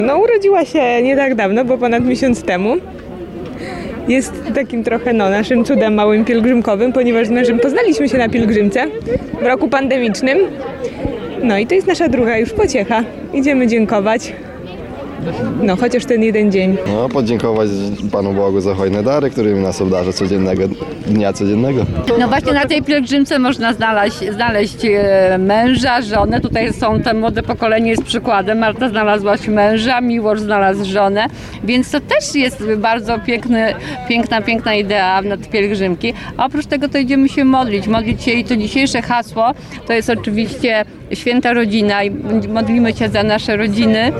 No urodziła się nie tak dawno, bo ponad miesiąc temu. Jest takim trochę naszym cudem małym pielgrzymkowym, ponieważ z mężem poznaliśmy się na pielgrzymce w roku pandemicznym. No i to jest nasza druga już pociecha. Idziemy dziękować. No, chociaż ten jeden dzień. No, podziękować Panu Bogu za hojne dary, którymi nas obdarza dnia codziennego. No właśnie na tej pielgrzymce można znaleźć męża, żonę. Tutaj są te młode pokolenie jest przykładem. Marta znalazłaś męża, Miłosz znalazł żonę, więc to też jest bardzo piękna idea na te pielgrzymki. A oprócz tego to idziemy się modlić się i to dzisiejsze hasło to jest oczywiście święta rodzina i modlimy się za nasze rodziny.